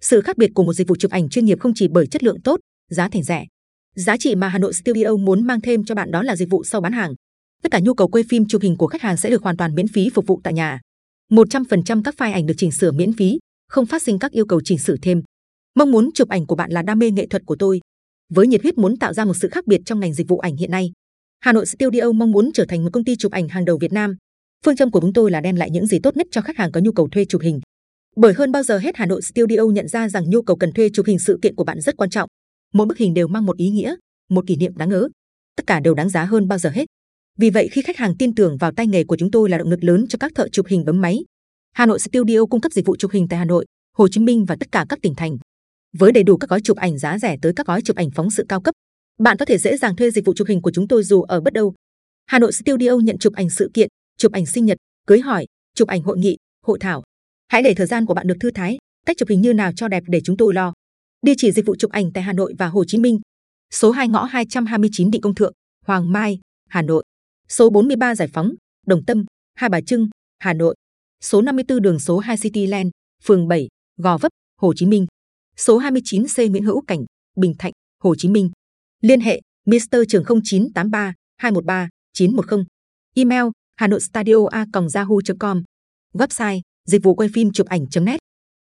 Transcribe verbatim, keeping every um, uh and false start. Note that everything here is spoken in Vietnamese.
Sự khác biệt của một dịch vụ chụp ảnh chuyên nghiệp không chỉ bởi chất lượng tốt, giá thành rẻ. Giá trị mà Hà Nội Studio muốn mang thêm cho bạn đó là dịch vụ sau bán hàng. Tất cả nhu cầu quay phim chụp hình của khách hàng sẽ được hoàn toàn miễn phí phục vụ tại nhà. một trăm phần trăm các file ảnh được chỉnh sửa miễn phí, không phát sinh các yêu cầu chỉnh sửa thêm. Mong muốn chụp ảnh của bạn là đam mê nghệ thuật của tôi. Với nhiệt huyết muốn tạo ra một sự khác biệt trong ngành dịch vụ ảnh hiện nay, Hà Nội Studio mong muốn trở thành một công ty chụp ảnh hàng đầu Việt Nam. Phương châm của chúng tôi là đem lại những gì tốt nhất cho khách hàng có nhu cầu thuê chụp hình. Bởi hơn bao giờ hết Hà Nội Studio nhận ra rằng nhu cầu cần thuê chụp hình sự kiện của bạn rất quan trọng. Mỗi bức hình đều mang một ý nghĩa, một kỷ niệm đáng nhớ. Tất cả đều đáng giá hơn bao giờ hết. Vì vậy khi khách hàng tin tưởng vào tay nghề của chúng tôi là động lực lớn cho các thợ chụp hình bấm máy. Hà Nội Studio cung cấp dịch vụ chụp hình tại Hà Nội, Hồ Chí Minh và tất cả các tỉnh thành. Với đầy đủ các gói chụp ảnh giá rẻ tới các gói chụp ảnh phóng sự cao cấp, bạn có thể dễ dàng thuê dịch vụ chụp hình của chúng tôi dù ở bất đâu. Hà Nội Studio nhận chụp ảnh sự kiện, chụp ảnh sinh nhật, cưới hỏi, chụp ảnh hội nghị, hội thảo. Hãy để thời gian của bạn được thư thái, cách chụp hình như nào cho đẹp để chúng tôi lo. Địa chỉ dịch vụ chụp ảnh tại Hà Nội và Hồ Chí Minh. Số hai ngõ hai trăm hai mươi chín Định Công Thượng, Hoàng Mai, Hà Nội. Số bốn mươi ba Giải Phóng, Đồng Tâm, Hai Bà Trưng, Hà Nội. Số năm mươi tư đường số hai Cityland, phường bảy, Gò Vấp, Hồ Chí Minh. Số hai mươi chín C Nguyễn Hữu Cảnh, Bình Thạnh, Hồ Chí Minh. Liên hệ Mister Trường không chín tám ba hai một ba chín một không. Email hanoistudio a còng yahoo chấm com. Website dịch vụ quay phim chụp ảnh chấm net.